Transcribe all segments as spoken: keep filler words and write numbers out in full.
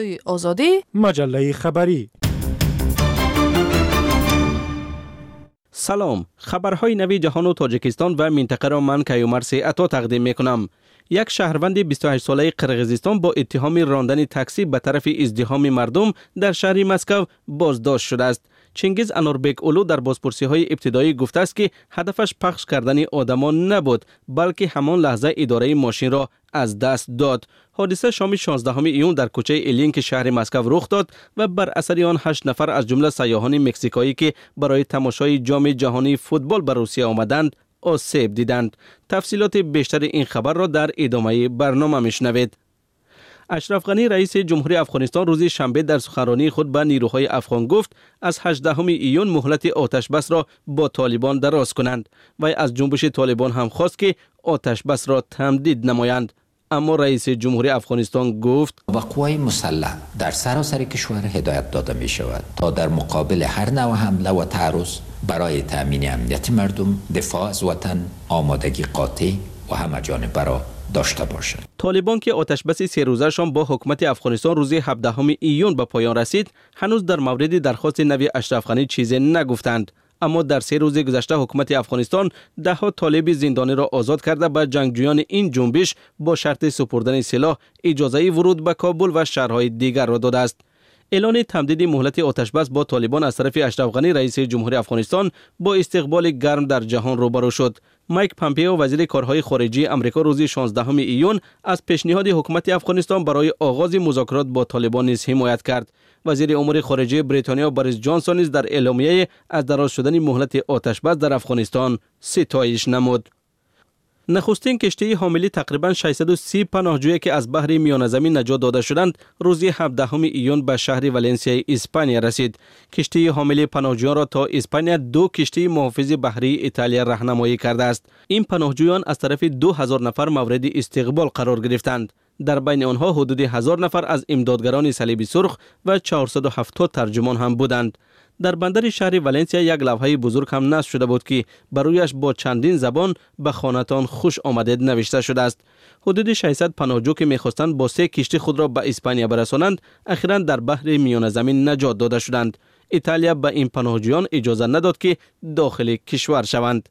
آزادی مجله خبری. سلام، خبرهای نوی جهان و تاجیکستان و منطقه را من کیومرث عطا تقدیم میکنم. یک شهروند بیست و هشت ساله قرقیزستان با اتهام راندن تاکسی به طرف ازدحام مردم در شهر مسکو بازداشت شده است. چنگیز انوربک اولو در بازپرسی های ابتدایی گفته است که هدفش پخش کردن آدمان نبود، بلکه همان لحظه اداره ماشین را از دست داد. حادثه شام شانزدهم ایون در کوچه الینک شهر مسکو رخ داد و بر اثر آن هشت نفر از جمله سیاحان مکزیکایی که برای تماشای جام جهانی فوتبال به روسیه آمدند آسیب دیدند. تفصیلات بیشتر این خبر را در ادامه برنامه میشنوید. اشرف غنی رئیس جمهوری افغانستان روز شنبه در سخنرانی خود به نیروهای افغان گفت از هجدهم ایون مهلت آتش بس را با طالبان دراز کنند و از جنبش طالبان هم خواست که آتش بس را تمدید نمایند. اما رئیس جمهوری افغانستان گفت و قوای مسلح در سراسر کشور هدایت داده می شود تا در مقابل هر نوع حمله و تعرض برای تأمین امنیت مردم، دفاع از وطن آمادگی قاطع و همه‌جانبه را داشته باشد. طالبان که آتش بس سه روزه‌شان با حکومت افغانستان روز هفدهم ایون به پایان رسید، هنوز در مورد درخواست نوی اشرف غنی چیزی نگفتند. اما در سه روز گذشته حکومت افغانستان ده ها طالب زندانی را آزاد کرده به جنگجویان این جنبش با شرط سپردن سلاح اجازه ورود به کابل و شهرهای دیگر را داده است. اعلان تمدید مهلت آتش بس با طالبان از طرف اشرف غنی رئیس جمهوری افغانستان با استقبال گرم در جهان روبرو شد. مایک پامپئو وزیر کارهای خارجه آمریکا روز شانزدهم ایون از پیشنهاد حکومت افغانستان برای آغاز مذاکرات با طالبان نیز حمایت کرد. وزیر امور خارجه بریتانیا بوریس جانسون نیز در اعلامیه از دراز شدن مهلت آتش بس در افغانستان ستایش نمود. نخستین کشتی حاملی تقریباً ششصد و سی پناهجویی که از بحر میانه زمین نجات داده شدند روز هفدهم ایون به شهر ولنسیا اسپانیا رسید. کشتی حامل پناهجویان را تا اسپانیا دو کشتی محافظ بحری ایتالیا راهنمایی کرده است. این پناهجویان از طرف دو هزار نفر مورد استقبال قرار گرفتند. در بین آنها حدود هزار نفر از امدادگران صلیب سرخ و چهارصد و هفتاد ترجمان هم بودند. در بندر شهر ولنسیا یک لوحه بزرگ هم نصب شده بود که بر رویش با چندین زبان به خانه‌تان خوش آمدید نوشته شده است. حدود ششصد پناهجو که می‌خواستند با سه کشتی خود را به اسپانیا برسانند، اخیراً در بحر میانه زمین نجات داده شدند. ایتالیا به این پناهجویان اجازه نداد که داخل کشور شوند.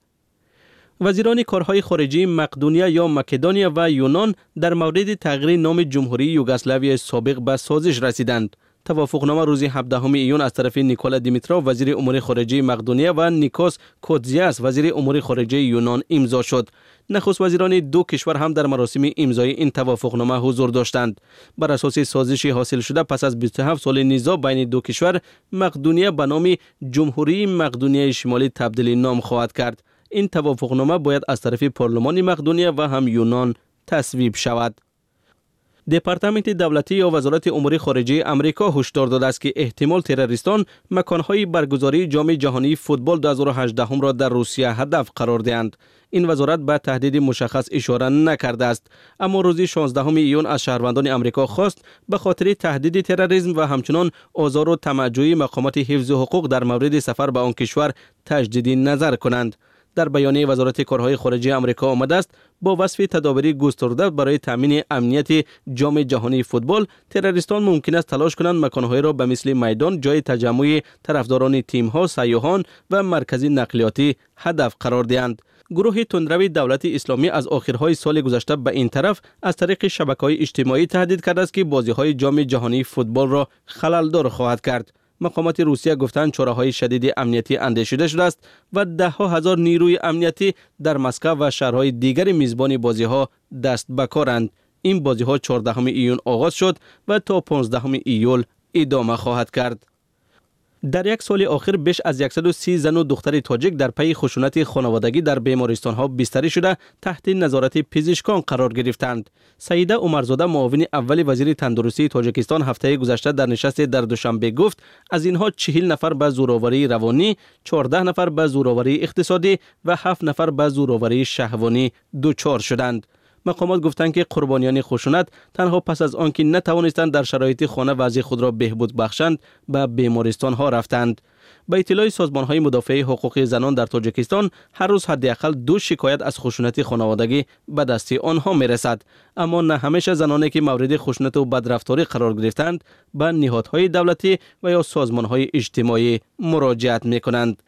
وزیران کارهای خارجه مقدونیا یا مکدونیا و یونان در مورد تغییر نام جمهوری یوگسلاوی سابق به سازش رسیدند. توافقنامه روز هفدهم ایون از طرف نیکولا دیمیترو وزیر امور خارجه مقدونیا و نیکوس کوتزیاس وزیر امور خارجه یونان امضا شد. نخست وزیران دو کشور هم در مراسم امضای این توافقنامه حضور داشتند. بر اساس سازش حاصل شده پس از بیست و هفت سال نزاع بین دو کشور، مقدونیا به نام جمهوری مقدونیای شمالی تبدیل نام خواهد کرد. این توافقنامه باید از طرف پارلمان مقدونیا و هم یونان تصویب شود. دپارتمنت دولتی یا وزارت امور خارجه امریکا هشدار داده است که احتمال تروریستان مکانهای برگزاری جام جهانی فوتبال دو هزار و هجده را در روسیه هدف قرار دهند. این وزارت به تهدید مشخص اشاره نکرده است، اما روز شانزدهم ایون از شهروندان امریکا خواست به خاطر تهدید تروریسم و همچنان آزار و طمع‌جویی مقامات حفظ حقوق در مورد سفر به آن کشور تجدید نظر کنند. در بیانیه وزارت کارهای خارجه آمریکا آمده است با وصف تدابیر گسترده برای تامین امنیت جام جهانی فوتبال، تروریستان ممکن است تلاش کنند مکان‌های را به مثل میدان، جای تجمع طرفداران تیم‌ها، سیاحان و مرکز نقلیاتی هدف قرار دهند. گروه تندروی دولت اسلامی از آخرهای سال گذشته به این طرف از طریق شبکه‌های اجتماعی تهدید کرده است که بازی‌های جام جهانی فوتبال را خلل‌دار خواهد کرد. مقامات روسیه گفتند چاره‌های شدید امنیتی اندیشیده شده است و ده ها هزار نیروی امنیتی در مسکو و شهرهای دیگر میزبان بازی‌ها دست به کارند. این بازی‌ها چهاردهم ایون آغاز شد و تا پانزدهم ایول ادامه خواهد کرد. در یک سال آخر بیش از صد و سی زن و دختر تاجیک در پی خشونت خانوادگی در بیمارستان‌ها بستری شده تحت نظارت پزشکان قرار گرفتند. سعیده عمرزاده معاون اول وزیر تندرستی تاجیکستان هفته گذشته در نشست در دوشنبه گفت از اینها چهل نفر به زورآوری روانی، چهارده نفر به زورآوری اقتصادی و هفت نفر به زورآوری شهوانی دچار شدند. مقامات گفتند که قربانیان خشونت تنها پس از آنکه نتوانستند در شرایط خانه وضع خود را بهبود بخشند به بیمارستان ها رفتند. به اطلاع سازمان های مدافع حقوق زنان در تاجیکستان هر روز حداقل دو شکایت از خشونت خانوادگی به دست آنها می رسد. اما نه همیشه زنانی که مورد خشونت و بدرفتاری قرار گرفتند به نهادهای دولتی و یا سازمانهای اجتماعی مراجعت میکنند.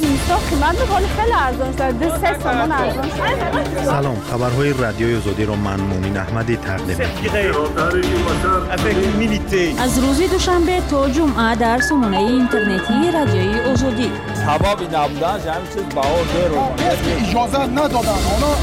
سلام، خبرهای رادیوی آزادی را من مومن احمدی تقدیم می‌کنم. از روز دوشنبه تا جمعه در سامانه اینترنتی رادیوی آزادی. سبب نبودن همین چیز بهار داره. اجازه ندادن.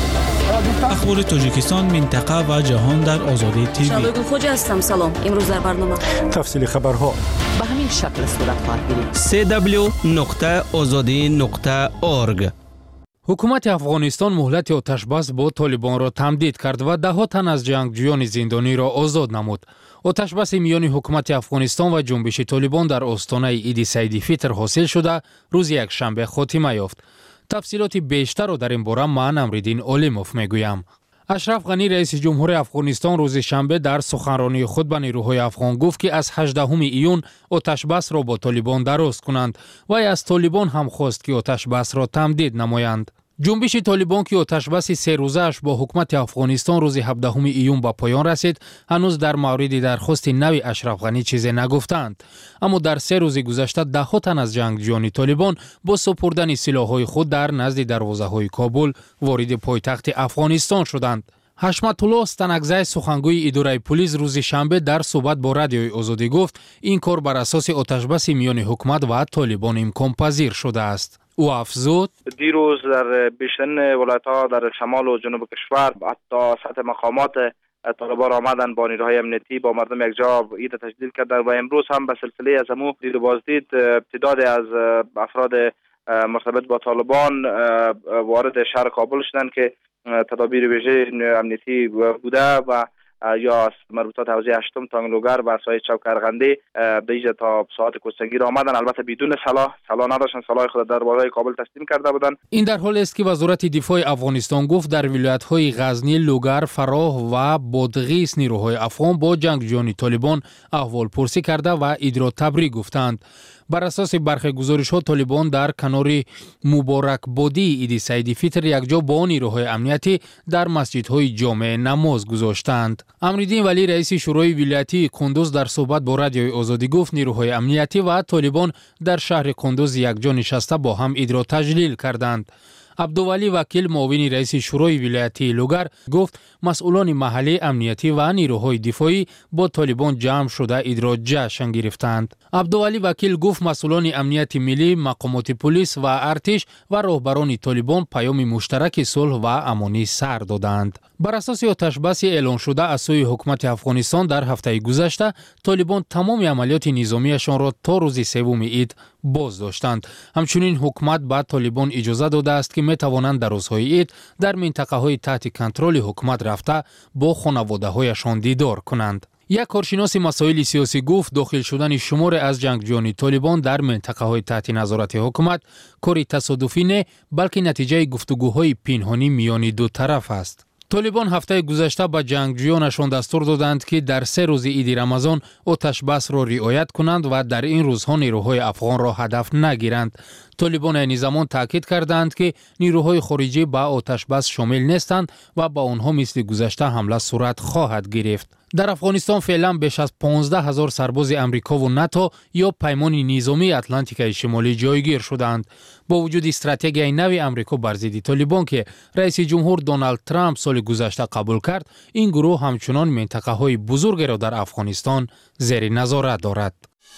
اخبار تاجیکستان، منطقه و جهان در آزادی تیوی. شادو خوجا هستم. سلام. امروز در برنامه تفصیل خبرها به همین شکل صورت خواهد گرفت. سی دبلیو نقطه آزادی نقطه اورگ. حکومت افغانستان مهلت آتشبس با طالبان را تمدید کرد و ده ها تن از جنگجویان زندانی را آزاد نمود. آتشبس میان حکومت افغانستان و جنبش طالبان در آستانه عید سعید فطر حاصل شده روز یک شنبه خاتمه یافت. تفصیلات بیشتر را در این باره من امریدین علیموف میگویم. اشرف غنی رئیس جمهور افغانستان روز شنبه در سخنرانی خود به نیروهای افغان گفت که از هجدهم ایون آتشبس را با طالبان درست کنند و از طالبان هم خواست که آتشبس را تمدید نمایند. جنبش طالبان که آتشبس سه روزه‌اش با حکومت افغانستان روز هفدهم ایون به پایان رسید، هنوز در مورد درخواست نوی اشرف غنی چیزی نگفتند. اما در سه روز گذشته ده ها تن از جنگجویان طالبان با سپردن سلاح‌های خود در نزد دروازه‌های کابل وارد پایتخت افغانستان شدند. حشمت الله ستنگزی سخنگوی اداره پلیس روز شنبه در صحبت با رادیوی آزادی گفت این کار بر اساس آتشبس میان حکومت و طالبان امکان پذیر شده است. او افزود دیروز در بیشترین ولایت‌ها در شمال و جنوب کشور حتی سطح مقامات طالبان آمدن با نیروهای امنیتی با مردم یک جا عید تجلیل کردن و امروز هم به سلسله از همو دید و بازدید تعداد از افراد مرتبط با طالبان وارد شهر کابل شدند که تدابیر ویژه امنیتی بوده و یا مربوطات حوزه هشتم تانگلوگر و سایه چوک ارغندی به اینجا تا ساعت کشتگیر آمدن، البته بدون سلاح سلاح نداشتن، سلاح خود در بالای کابل تسلیم کرده بودند. این در حالی است که وزارت دفاع افغانستان گفت در ولایت‌های غزنی، لوگر، فراه و بادغیس نیروهای افغان با جنگجویان طالبان احوالپرسی کرده و عید را تبریک گفتند. بر اساس برخی گزارش‌ها طالبان در کنار مبارک بادی عید سعید فطر یکجا با نیروهای امنیتی در مسجدهای جامع نماز گذاشتند. امریدین ولی رئیس شورای ولایتی کندوز در صحبت با رادیوی آزادی گفت نیروهای امنیتی و طالبان در شهر کندوز یکجا نشسته با هم عید را تجلیل کردند. عبدولی وکیل معاون رئیس شورای ولایتی لوگر گفت مسئولان محلی امنیتی و نیروهای دفاعی با طالبان جمع شده عید را جشن گرفتند. عبدولی وکیل گفت مسئولان امنیت ملی، مقامات پلیس و ارتش و راهبران طالبان پیام مشترک صلح و امانی سر دادند. بر اساس آتشبس اعلان شده از سوی حکومت افغانستان در هفته گذشته، طالبان تمام عملیات نظامیشان را تا روز سوم عید باز داشتند. همچنین حکومت به طالبان اجازه داده است که می توانند در روزهای عید در منطقه های تحت کنترل حکومت رفته با خانواده هایشان دیدار کنند. یک کارشناس مسائل سیاسی گفت داخل شدن شمار از جنگجویان طالبان در منطقه های تحت نظارت حکومت کاری تصادفی نه، بلکه نتیجه گفتگوهای پنهانی میان دو طرف است. طالبان هفته گذشته به جنگجویانشان دستور دادند که در سه روز عید رمضان آتشبس را رعایت کنند و در این روزها نیروهای افغان را هدف نگیرند. طالبان این زمان تاکید کردند که نیروهای خارجی به آتشبس شامل نیستند و با آنها مثل گذشته حمله صورت خواهد گرفت. در افغانستان فعلا بیش از پانزده هزار سرباز امریکا و ناتو یا پیمان نظامی اتلانتیک شمالی جایگیر شدند. با وجود استراتژی نو امریکا بر ضد طالبان که رئیس جمهور دونالد ترامپ سال گذشته قبول کرد، این گروه همچنان منطقه های بزرگی را در افغانستان زیر نظارت دارد.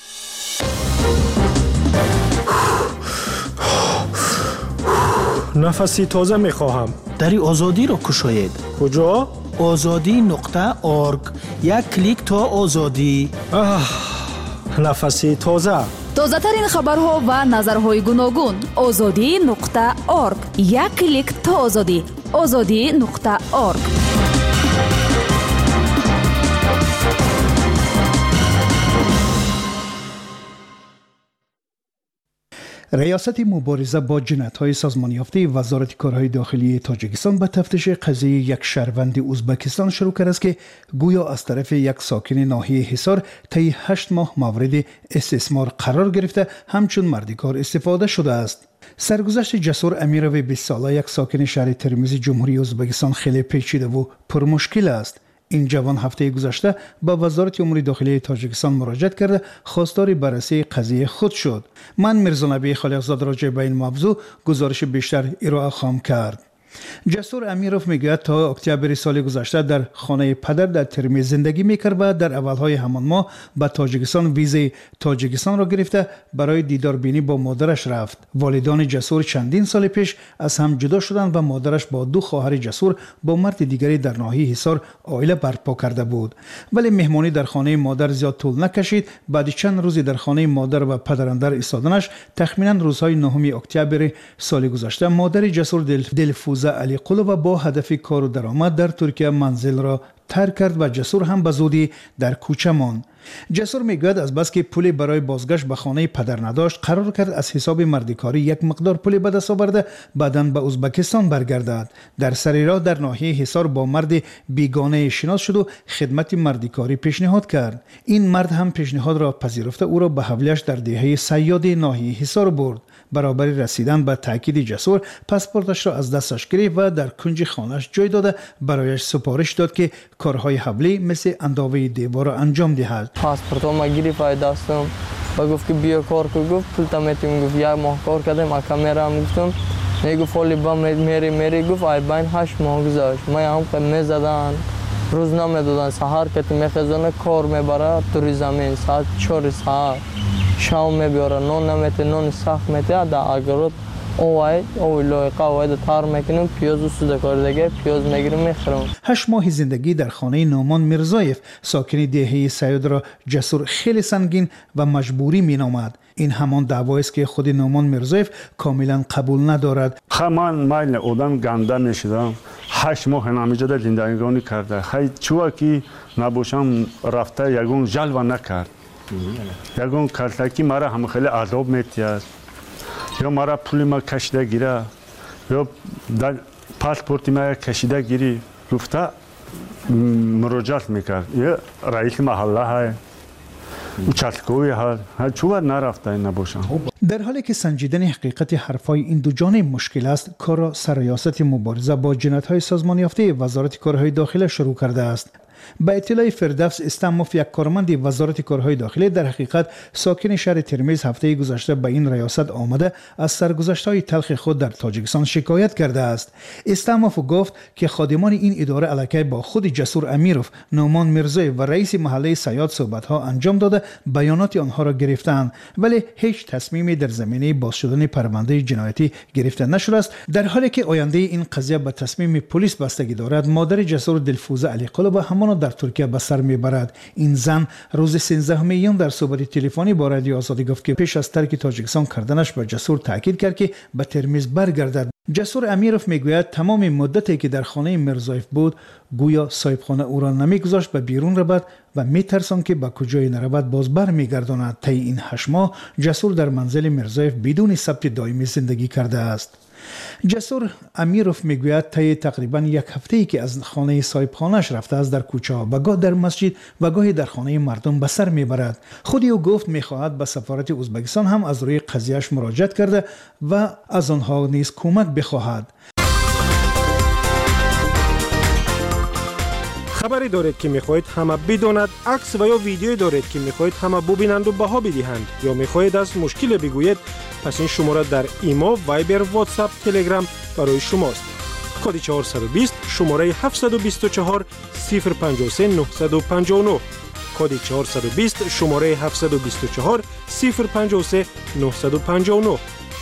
نفسی تازه میخواهم. دری آزادی را کشاید. کجا؟ آزادی نقطه اورگ. یک کلیک تا آزادی. نفسی تازه. تازه ترین خبرها و نظرهای گوناگون. آزادی نقطه اورگ. یک کلیک تا آزادی. آزادی نقطه اورگ. ریاست مبارزه با جنایت‌های سازمان یافته وزارت کارهای داخلی تاجیکستان به تفتیش قضیه یک شهروند ازبکستان شروع کرده است که گویا از طرف یک ساکن ناحیه حصار طی هشت ماه مورد استثمار قرار گرفته همچون مردکار استفاده شده است. سرگذشت جسور امیروی بیست ساله یک ساکن شهر ترمیز جمهوری ازبکستان خیلی پیچیده و پرمشکل است. این جوان هفته گذشته به وزارت امور داخلی تاجیکستان مراجعت کرده خواستار بررسی قضیه خود شد. من میرزا نبی خالقزاده راجع به این موضوع گزارش بیشتر ارائه خواهم کرد. جسور امیروف میگوید تا اکتبر سال گذشته در خانه پدر در ترمیز زندگی میکرد و در اولهای همان ماه به تاجیکستان ویزای تاجیکستان را گرفته برای دیداربینی با مادرش رفت. والدان جسور چندین سال پیش از هم جدا شدند و مادرش با دو خواهر جسور با مرد دیگری در ناحیه حصار عائله برپا کرده بود. ولی مهمانی در خانه مادر زیاد طول نکشید. بعد چند روزی در خانه مادر و پدراندر ایستادنش تخمینا روزهای نهم اکتبر سال گذشته مادر جسور دل دلفوزه علی قلوبه با هدف کار و درآمد در ترکیه منزل را ترک کرد و جسور هم به زودی در کوچه ماند. جسور میگوید از بس که پولی برای بازگشت به خانه پدر نداشت قرار کرد از حساب مردکاری یک مقدار پولی به دست آورده بعداً به ازبکستان برگردد. در سر راه در ناحیه حصار با مرد بیگانه شناس شد و خدمت مردکاری پیشنهاد کرد. این مرد هم پیشنهاد را پذیرفته او را به حویلش در دهه صیاد ناحیه حصار برد. برابر رسیدن به تاکید جسور پاسپورتش را از دستش گرفت و در کنج خانه‌اش جای داده برایش سفارش داد که کارهای حولی مثل انداوه دیوار را انجام دهد. پاسپورتم گرفت دستم و گفت که بیا کار کن. گفت پول تمیتیم. گفت یک ماه کار کردم. کامرا هم گفتم میگفت ولی با میری میری گفت ای بین هشت ماه گذشت. ما هم که میزدن روزنامه دادن سحر که میخزانه کار میبره توی زمین ساعت چهار ساعت شام میبره نون نمیته نون سخت میته در اگرود اوای اوی لایقه اوی در تار میکنیم پیاز و سوده کردگه پیاز میگیریم میخورم. هشت ماه زندگی در خانه نومان میرزایف ساکن دهه سیاد را جسور خیلی سنگین و مجبوری مینامد. این همان دعوایی است که خود نومان میرزایف کاملا قبول ندارد. من مایل آدم گنده میشدم. هشت ماه نمیجاده زندگانی کرده. خیلی چوه که نباشم رفته یگون جلوه نکرد. یگون کارتکی مرا هم خیلی عذاب میتید. یا مرا پولی ما کشیده گیره یا در پاسپورتی ما کشیده گیری گفته مراجعت میکرد. یه رئیس محله های участковый ها چوبر نرفته نباشن. در حالی که سنجیدن حقیقت حرفای این دو جانب مشکل است، کار را سرریاست مبارزه با جنایت‌های سازمان یافته وزارت کارهای داخلی شروع کرده است. با اطلاع فردوس استموف یک کارمند وزارت کارهای داخلی در حقیقت ساکن شهر ترمیز هفته گذشته به این ریاست آمده از سرگذشت‌های تلخ خود در تاجیکستان شکایت کرده است. استموف گفت که خادمان این اداره علیه با خود جسور امیروف، نومان میرزای و رئیس محله سیاد صحبت‌ها انجام داده بیانات آنها را گرفتند ولی هیچ تصمیمی در زمینه باز شدن پرونده جنایتی گرفته نشده است. در حالی که آینده این قضیه به تصمیم پلیس بستگی دارد، مادر جسور دلفوزه علی قلوبه همان در ترکیه به سر میبرد. این زن روز سیزده میلیون در صحبت تلفنی با رادیو آزادی گفت که پیش از ترک تاجیکستان کردنش به جسور تاکید کرد که به ترمیز برگردد. جسور امیروف میگوید تمام مدتی که در خانه میرزایف بود گویا صاحبخانه او را نمیگذاشت به بیرون رود و میترساند که به کجای نرود باز بر میگرداند. طی این هشت ماه جسور در منزل میرزایف بدون ثبت دائمی زندگی کرده است. جسور امیروف میگوید طی تقریبا یک هفته ای که از خانه صاحبخانه‌اش رفته است در کوچه ها و گاه در مسجد و گاهی در خانه مردم به سر میبرد. خودی او گفت میخواهد به سفارت ازبکستان هم از روی قضیهش مراجعت کرده و از آنها نیز کمک بخواهد. خبری دارید که میخواهید همه بداند، عکس و یا ویدیویی دارید که میخواهید همه ببینند و بها بدهند یا میخواهید از مشکل بگویید، پس این شماره در ایما، وایبر، واتساپ، تلگرام برای شماست. کد چهارصد و بیست شماره هفتصد و بیست و چهار صفر پنجاه و سه نهصد و پنجاه و نه. کد چهارصد و بیست شماره هفتصد و بیست و چهار صفر پنجاه و سه نهصد و پنجاه و نه.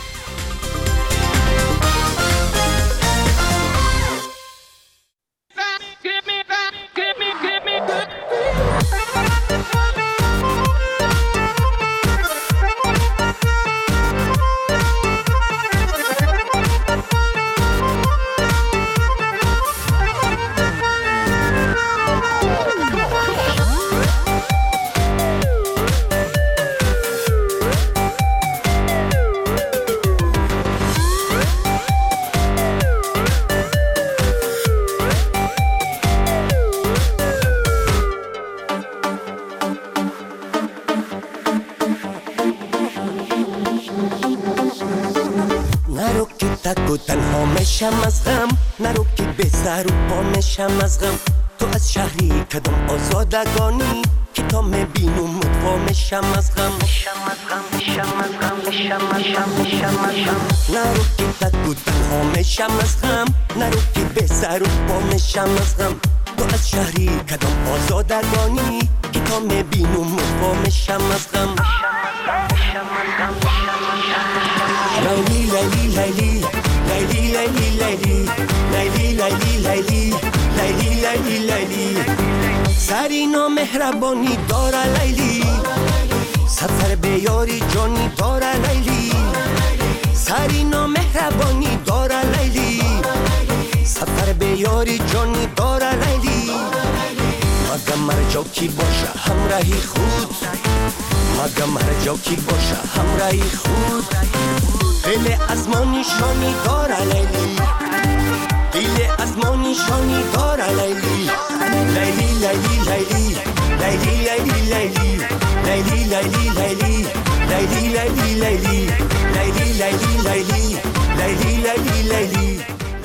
نرو که تک و تنها میشم از غم، نرو که به سر و پا میشم از غم. تو از شهری کدام آزادگانی که تا میبینم مدوامشم از غم نرو که بد بود بهامشم از غم نرو که به سر و بامشم از غم تو از شهری کدام آزادگانی که تا میبینم مدوامشم از غم لیلی لیلی لیلی لیلی لیلی لیلی لیلی لیلی لیلی لیلی لیلی لیلی سری نامهربانی داره لیلی سفر به یاری جانی داره لیلی سری نامهربانی داره لیلی سفر به یاری جانی داره لیلی مگم هر جا کی باشه همراهی خود مگم هر جا کی باشه همراهی خود دل از ما نشانی داره لیلی دل از ما نشانی داره لیلی لیلی لیلی لیلی لیلی لیلی لیلی لیلی لیلی لیلی لیلی لیلی لیلی لیلی لیلی لیلی لیلی لیلی لیلی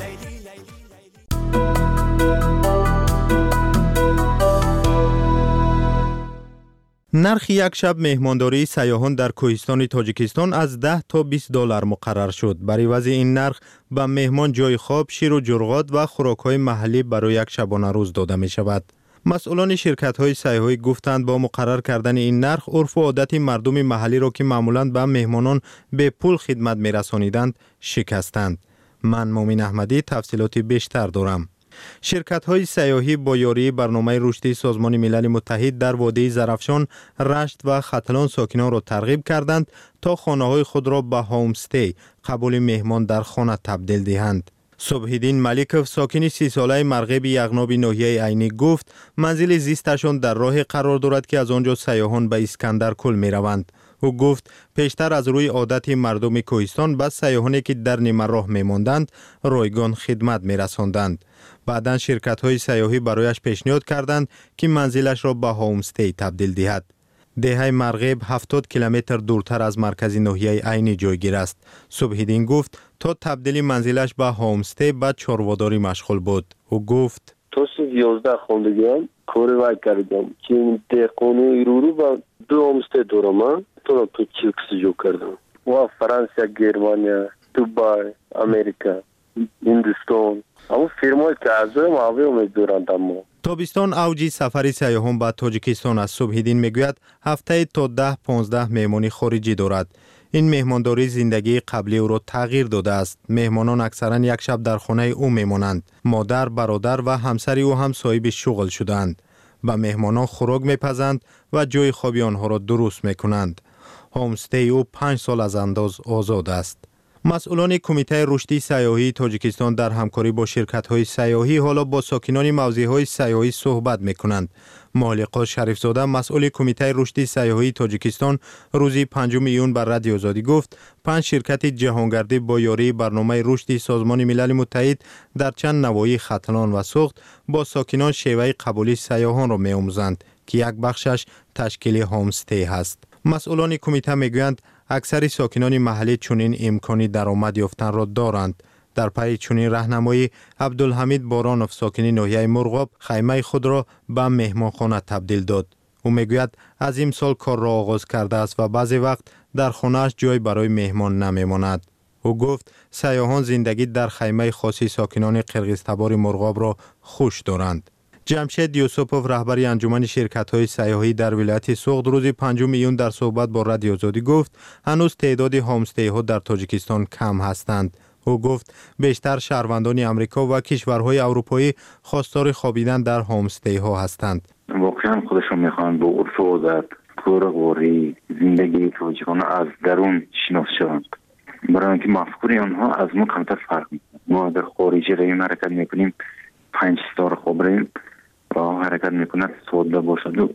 نرخ یک شب مهمانداری سیاحان در کوهستان تاجیکستان از ده تا بیست دلار مقرر شد. بر عوض این نرخ به مهمان جای خواب، شیر و جرغات و خوراک‌های محلی برای یک شبانه روز داده می شود. مسئولان شرکت‌های سیاحی گفتند با مقرر کردن این نرخ عرف و عادت مردم محلی را که معمولاً به مهمانان به پول خدمت می‌رسانیدند شکستند. من مومین احمدی تفصیلات بیشتر دارم. شرکت‌های سیاحی با یاری برنامه رشدی سازمان ملل متحد در وادی زرافشان، رشت و ختلان ساکنان را ترغیب کردند تا خانه‌های خود را به هومستی، قبول مهمان در خانه تبدیل دهند. صبحیدین ملیکوف ساکن سی ساله مرغیب یغناب ناحیه عینی گفت منزل زیستشان در راه قرار دارد که از آنجا سیاحان به اسکندر کل می روند. او گفت پیشتر از روی عادت مردم کوهستان به سیاحانی که در نیمه راه می ماندند رایگان خدمت می رساندند. بعداً شرکت‌های سیاحی برایش پیشنهاد کردند که منزلش را به هومستی تبدیل دهد. دهه مرغیب هفتاد کیلومتر دورتر از مرکز ناحیه عینی جایگیر است. صبحیدین گفت تا تبدیل منزلش به هومستی به چارواداری مشغول بود. او گفت تا یازده خاندگیام کار وای کردم که این دهقانی رو رو با دو هومستی دارم. تو تو چیکس جو کردم. و فرانسه، گرمانیا، دبی، امریکا، هندوستان. اما فیرمای که از اون معاوی امیدوارند. اما تابستان اوجی سفر سیاحان به تاجیکستان است. صبحیدین میگوید هفته تا ده پانزده مهمانی خارجی دارد. این مهمانداری زندگی قبلی او را تغییر داده است. مهمانان اکثرا یک شب در خانه او میمانند. مادر، برادر و همسر او هم صاحب شغل شدند. به مهمانان خوراک میپزند و جای خوابی آنها را درست میکنند. هومستی او پنج سال از انداز آزاد است. مسئولان کمیته رشدی سیاحی تاجیکستان در همکاری با شرکت‌های سیاحی حالا با ساکنان موضع‌های سیاحی صحبت می‌کنند. مالقا شریفزاده مسئول کمیته رشدی سیاحی تاجیکستان روز پنجم ایون بر رادیو آزادی گفت پنج شرکت جهانگردی با یاری برنامه رشدی سازمان ملل متحد در چند نواحی ختلان و سوخت با ساکنان شیوه قبولی سیاحان را می‌آموزند که یک بخشش تشکیل هومستی است. مسئولان کمیته میگویند اکثر ساکنان محلی چنین امکانی درآمد یافتن را دارند. در پی چنین راهنمایی عبدالحمید بارانوف ساکن ناحیه مرغاب خیمه خود را به مهمانخانه تبدیل داد. او میگوید از این سال کار را آغاز کرده است و بعضی وقت در خانه‌اش جای برای مهمان نمیماند. او گفت سیاحان زندگی در خیمه خاصی ساکنان قرغیزتبار مرغاب را خوش دارند. جمشید یوسفوف رهبر انجمن شرکت‌های سیاحی در ولایت سوخت روز پنجم ایون در صحبت با رادیو آزادی گفت هنوز تعداد هومستی‌ها در تاجیکستان کم هستند. او گفت بیشتر شهروندان امریکا و کشورهای اروپایی خواستار خوابیدن در هومستی‌ها هستند. واقعا خودشون میخوان با عرف و عادت، کارگاری، زندگی تاجیکان از درون شناخته شوند. برای اینکه مفکوری آنها از ما کمتر فرق می‌کنه. ما در خارجی ریم حرکت میکنیم، پنج ستاره خواب ریم راه حرکت میکنه، ساده باشد و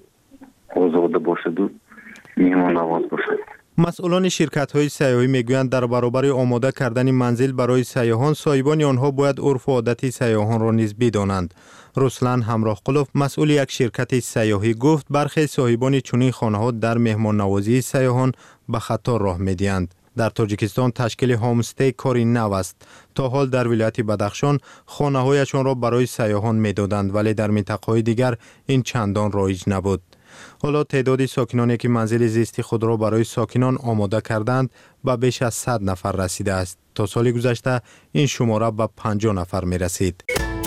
آزاده باشد و میهمان نواز باشد. مسئولان شرکت‌های سیاحی میگویند در برابر آماده کردن منزل برای سیاحان، صاحبان آنها باید عرف و عادت سیاحان را نیز بدانند. رسلان همراه قلوف مسئول یک شرکت سیاحی گفت برخی صاحبان چنین خانه‌ها در مهمان نوازی سیاحان به خطا راه می‌دهند. در تاجیکستان تشکیل هومستی کاری نو است. تا حال در ولایت بدخشان خانه‌هایشان را برای سیاحان می‌دادند ولی در مناطق‌های دیگر این چندان رایج نبود. حالا تعداد ساکنانی که منزل زیستی خود را برای ساکنان آماده کردند به بیش از صد نفر رسیده است. تا سال گذشته این شماره به پنجاه نفر می رسید.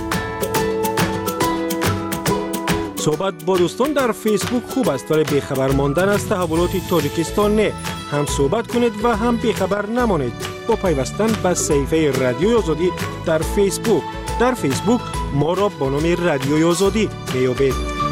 صحبت با دوستان در فیسبوک خوب است ولی بیخبر ماندن از تحولات تاجیکستان نه. هم صحبت کنید و هم بیخبر نمانید با پیوستن به صفحه رادیوی آزادی در فیسبوک. در فیسبوک ما را با نام رادیوی آزادی میابید.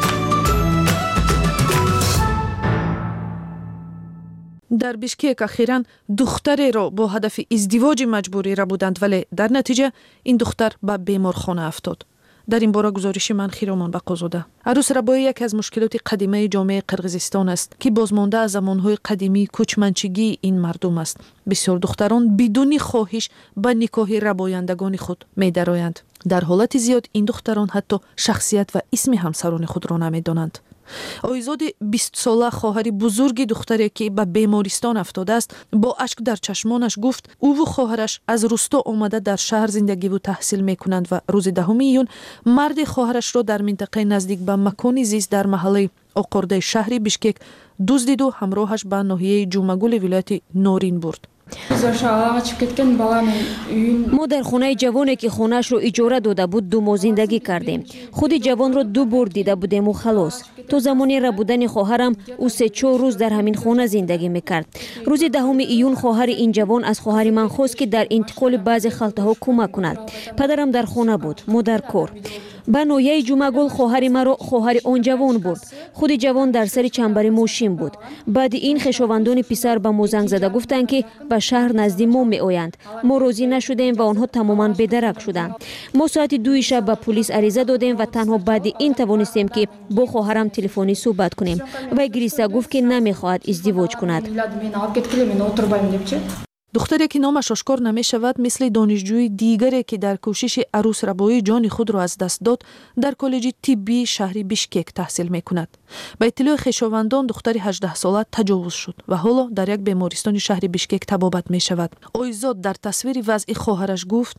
در بیشکک اخیراً دختری را با هدف ازدواج مجبوری را بودند ولی در نتیجه این دختر به بیمارخانه افتاد. در این باره گزارش من خیرامان بقازاده. عروس ربایی یک از مشکلات قدیمی جامعه قرقیزستان است که بازمانده از زمانهای قدیمی کوچمنچگی این مردم است. بسیار دختران بدون خواهش به نکاح ربایندگان خود می درآیند. در حالت زیاد این دختران حتی شخصیت و اسم همسران خود را نمیدانند. آیزاد بیست ساله خواهر بزرگ دختری که به بیمارستان افتاده است با اشک در چشمانش گفت او و خواهرش از روستا آمده در شهر زندگی و تحصیل میکنند و روز دهم ایون مرد خواهرش را در منطقه نزدیک به مکان زیست در محله آقرده شهر بیشکک دزدید و همراهش به ناحیه جومگل ولایت نورین برد. ما در خانه جوانی که خانه‌اش رو اجاره داده بود دو ماه زندگی کردیم. خود جوان رو دو بار دیده بودیم و خلاص. تو زمانی را بودن خواهرم او سه چهار روز در همین خانه زندگی میکرد. روز دهم ایون خواهر این جوان از خواهر من خواست که در انتقال بعضی خلطه ها کمک کند. پدرم در خانه بود، مادر کار. به ناحیه جومگل خواهر مرا خواهر آن جوان برد. خود جوان در سر چنبر ماشین بود. بعد این خویشاوندان پسر به ما زنگ زده گفتند که به شهر نزد ما می آیند. ما راضی نشدیم و آنها تماما بدرک شدند. ما ساعت دو شب به پلیس عریضه دادیم و تنها بعد این توانستیم که با خواهرم تلفنی صحبت کنیم. و گریسته گفت که نمیخواهد ازدواج کند. دختری که نامش آشکار نمی شود مثل دانشجوی دیگری که در کوشش عروس ربایی جان خود را از دست داد در کالج طبی شهر بیشکک تحصیل می کند. به اطلاع خویشاوندان دختر هجده ساله تجاوز شد و حالا در یک بیمارستان شهر بیشکک طبابت می شود. آیزاد در تصویر وضع خواهرش گفت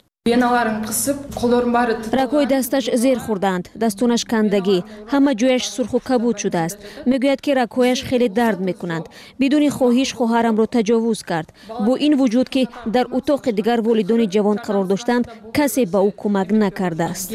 رگ‌های دستش زیر خوردند، دستونش کندگی، همه جویش سرخ و کبود شده است. میگوید که رگ‌هایش خیلی درد میکنند. بدون خواهش خواهرم را تجاوز کرد. با این وجود که در اتاق دیگر والدین جوان قرار داشتند، کسی به او کمک نکرده است.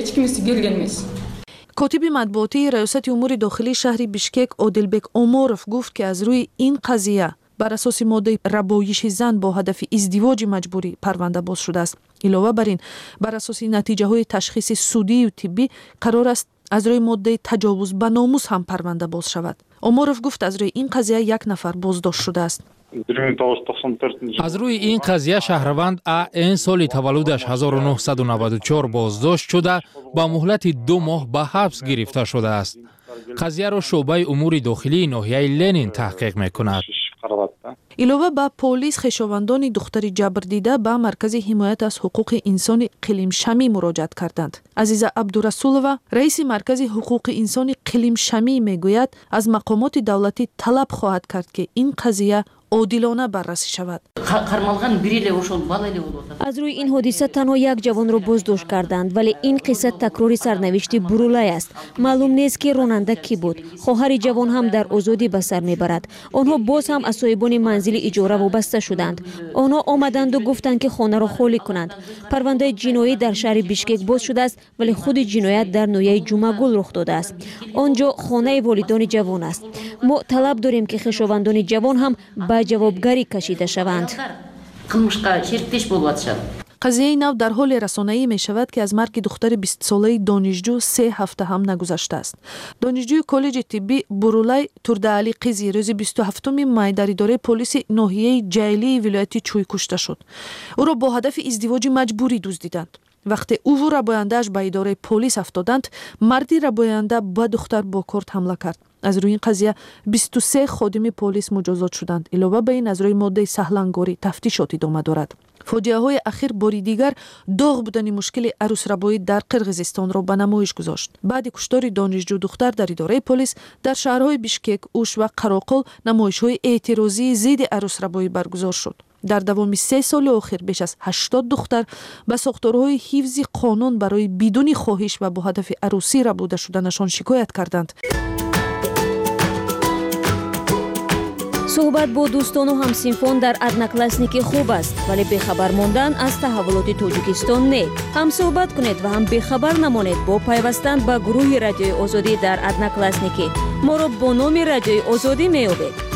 کاتب مطبوعاتی ریاست امور داخلی شهر بیشکک عادلبک اوماروف گفت که از روی این قضیه بر اساس ماده ربایش زن با هدف ازدواج مجبوری پرونده باز شده است. علاوه بر این بر اساس نتیجه های تشخیص سودی و طبی قرار است از روی ماده تجاوز به ناموس هم پرونده باز شود. اوماروف گفت از روی این قضیه یک نفر بازداشت شده است. از روی این قضیه شهروند ا این سال تولدش هزار و نهصد و نود و چهار بازداشت شده با مهلت دو ماه به حبس گرفته شده است. قضیه را شعبه امور داخلی ناحیه لنین تحقیق میکند. علاوه به پلیس خویشاوندان دختر جبر دیده به مرکز حمایت از حقوق انسان قلیم شمی مراجعت کردند. عزیزه عبدالرسولова رئیس مرکز حقوق انسان قلیم شمی میگوید از مقامات دولتی طلب خواهد کرد که این قضیه عادلانه بررسی شود. از روی این حادثه تنها یک جوان را بازداشت کردند ولی این قصه تکراری سرنوشت برولای است. معلوم نیست که راننده کی بود. خواهر جوان هم در آزادی به سر میبرد. آنها باز هم از صاحبان منزل اجاره وابسته شدند. آنها آمدند و گفتند که خانه را خالی کنند. پرونده جنایی در شهر بیشکک باز شده است ولی خود جنایت در ناحیه جومگل رخ داده است. آنجا خانه والدین جوان است. ما طلب داریم که خویشاوندان جوان هم به جوابگری کشیده شوند. قضیه نو در حال رسانه‌ای می شود که از مرگ دختر بیست ساله دانشجو سه هفته هم نگذشته است. دانشجوی کالج طبی برولای تردعلی قیزی روز بیست و هفتم می در اداره پلیس ناحیه جیلی ولایت چوی کشته شد. او را با هدف ازدواج مجبوری دزدیدند. وقتی او و رباینده‌اش به اداره پلیس افتادند، مردی رباینده با دختر با کارت حمله کرد. از روی این قضیه بیست و سه خادم پلیس مجازات شدند. علاوه بر این از روی ماده سهلنگاری تفتیشات ادامه دارد. فاجعه های اخیر باری دیگر داغ بودن مشکل عروس ربایی در قرقیزستان را به نمایش گذاشت. بعد کشتار دانشجو دختر در اداره پلیس در شهرهای بیشکک، اوش و قراقل نمایش‌های اعتراضی ضد عروس ربایی برگزار شد. در دوامی سه سال اخیر بیش از هشتاد دختر به ساختارهای حفظ قانون برای بدون خواهش و با هدف عروسی ربوده شدنشان شکایت کردند. صحبت با دوستان و همسینفان در ادناکلاسنیکی خوب است، ولی بیخبر ماندن از تحولات توجیکستان نه. هم صحبت کنید و هم بیخبر نمانید با پیوستن به گروه رادیوی آزادی در ادناکلاسنیکی. ما را با نام رادیوی آزادی میابید.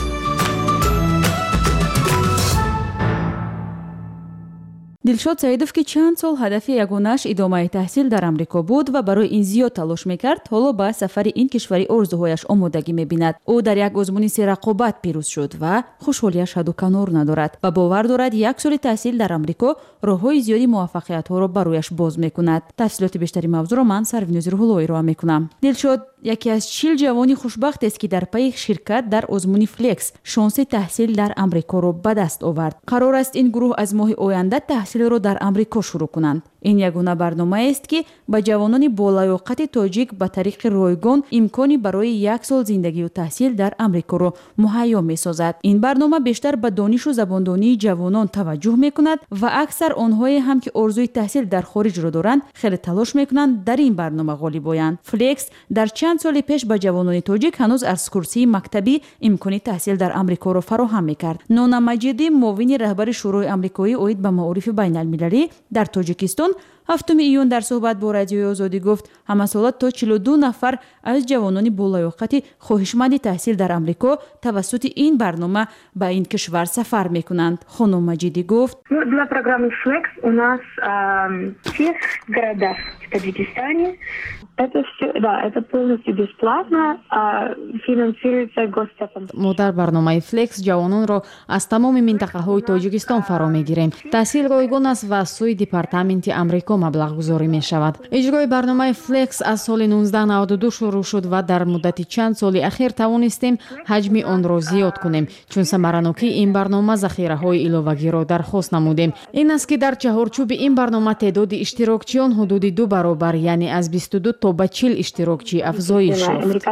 دلشاد سعیدов که چند سال هدف یگانه‌اش ادامه تحصیل در آمریکا بود و برای این زیاد تلاش میکرد، حالا با سفر این کشوری آرزوهایش آمادگی میبیند. او در یک آزمون رقابت پیروز شد و خوشحالیش حد و کنار ندارد و باور دارد یک سال تحصیل در آمریکا راههای زیادی موفقیت ها را برایش باز میکند. تفصیلات بیشتری موضوع را من سروینوز روحلویی را میکنم. دلشاد یکی از چهل جوانی خوشبخت است که در پی شرکت در آزمون فلکس شانس تحصیل در آمریکا را به دست آورد. قرار است این گروه از ماه آینده تحصیل را در آمریکا شروع کنند. این یگانه برنامه است که به جوانان بالیاقت تاجیک به طریق رایگان امکانی برای یک سال زندگی و تحصیل در آمریکا را مهیا می‌سازد. این برنامه بیشتر به دانش و زباندانی جوانان توجه می‌کند و اکثر آنهایی هم که آرزوی تحصیل در خارج را دارند خیلی تلاش می‌کنند در این برنامه غالب آیند. فلکس در چند سال پیش به جوانان تاجیک هنوز از کرسی مکتبی امکانی تحصیل در آمریکا را فراهم می‌کرد. نونا مجیدی معاون رهبر شورای آمریکایی اوید به معارف بین‌المللی در تاجیکستان هفتم ایون در صحبت با رادیوی آزادی گفت همسالات تا چهل و دو نفر از جوانان بالیاقت خواهشمند تحصیل در آمریکا توسط این برنامه به این کشور سفر میکنند. خانم مجیدی گفت для программы Flex у нас в всех городах в Таджикистане это все, да, это полностью бесплатно, финансируется государством. ما در برنامه فلکس جوانان را از تمام منطقه های تاجیکستان فرا میگیریم. تحصیل رایگان است و از سوی دپارتمنت آمریکا مبلغ گذاری می شود. اجرای برنامه فلکس از سال نوزده نود و دو شروع شد و در مدت چند سال اخیر توانستیم حجم آن را زیاد کنیم. چون ثمراناکی این برنامه ذخیره های الوه‌گی را درخواست نمودیم. این است که در چهارچوب این برنامه تعداد اشتراکچیان حدود دو برابر یعنی از بیست و دو تا به چهل اشتراکچی افزایش یافت.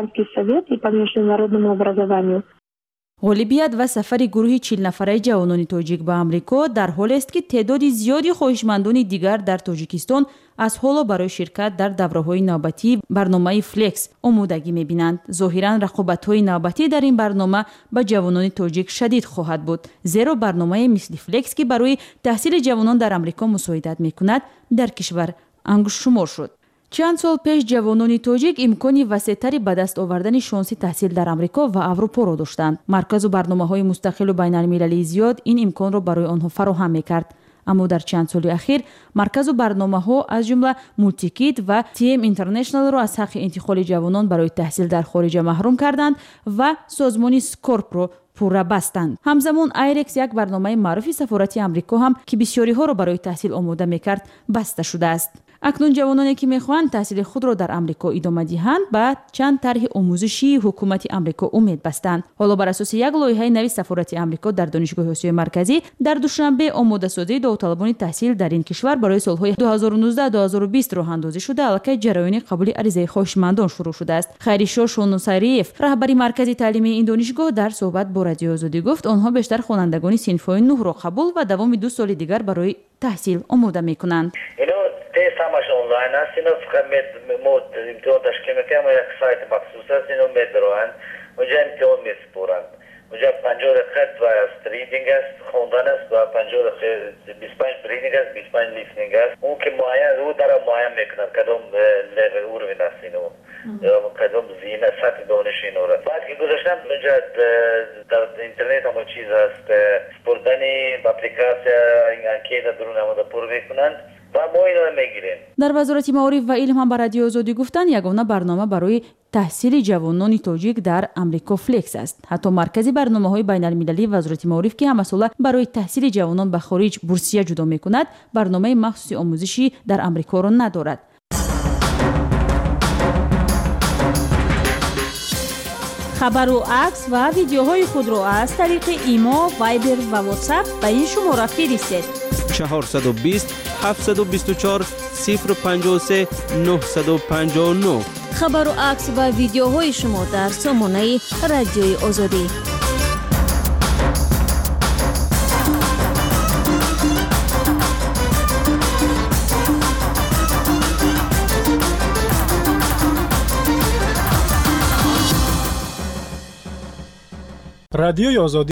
غالبیت و سفر گروه چهل نفره جوانان تاجیک به آمریکا در حال است که تعداد زیادی خواهشمندان دیگر در تاجیکستان از حالا برای شرکت در دوره‌های نوبتی برنامه فلکس آمادگی می‌بینند. ظاهراً رقابت‌های نوبتی در این برنامه به جوانان تاجیک شدید خواهد بود، زیرا برنامه مثل فلکس که برای تحصیل جوانان در آمریکا مساعدت می‌کند در کشور انگشت شمار شد. چند سال پیش جوانان تاجیک امکانی وسیع‌تری به دست آوردن شانس تحصیل در آمریکا و اروپا را داشتند. مرکز و برنامه‌های مستقل و بین‌المللی زیاد این امکان را برای آنها فراهم می‌کرد. اما در چند سال اخیر مرکز و برنامه‌ها از جمله مولتیکیت و تیم اینترنشنال را از حق انتقال جوانان برای تحصیل در خارج محروم کردند و سازمان سکورپ را پورا بستند. همزمان آیرکس یک برنامه معروف سفارت آمریکا هم که بسیاری ها را برای تحصیل آماده می‌کرد بسته شده است. اکنون جوانانی که می‌خواهند تحصیل خود را در آمریکا ادامه دهند به چند طرح آموزشی حکومت آمریکا امید بستند. حالا بر اساس یک لایحه نوی سفارت آمریکا در دانشگاه آسیای مرکزی در دوشنبه آماده سازی داوطلبان تحصیل در این کشور برای سال‌های دو هزار و نوزده تا دو هزار و بیست راه اندازی شده، البته جریان قبول عریضه خواهشمندان شروع شده است. خیریشا شونوساریف رهبر مرکز تعلیمی این دانشگاه در صحبت با رادیو آزادی گفت آنها بیشتر خوانندگان صنف‌های نه را قبول و دوام دو سال دیگر برای تحصیل آماده می‌کنند. تست همش آنلاین است. اینو فقط ما امتحان تشکیل میکنیم و یک سایت مخصوص است. اینو میدروند اونجا امتحان میسپورند. اونجا پنجاه دقیقه و است ریدینگ است، خوندن است و پنجاه دقیقه بیست و پنج ریدینگ است، بیست و پنج لیسنینگ است. اون که معین او در معین میکنند کدام لول اورین است اینو یا کدام زینه سطح دانش اینو را. بعد که گذاشتم اونجا در اینترنت همه چیز هست، سپردنی اپلیکاسیا این انکیت درون همه پر میکنند. در وزارت معارف و علم هم به رادیو آزادی گفتند یگانه برنامه برای تحصیل جوانان تاجیک در آمریکا فلکس است. حتی مرکزی برنامه‌های بین‌المللی وزارت معارف که همساله برای تحصیل جوانان به خارج بورسیه جدا می‌کند، برنامه مخصوص آموزشی در آمریکا را ندارد. خبر و عکس و ویدیوهای خود را از طریق ایما، وایبر و واتساپ به این شماره فرستید. چهارصد و بیست هفتصد و بیست و چهار صفر پنجاه و سه نهصد و پنجاه و نه. خبر و عکس و ویدیوهای شما در سامانه رادیوی آزادی. رادیوی آزادی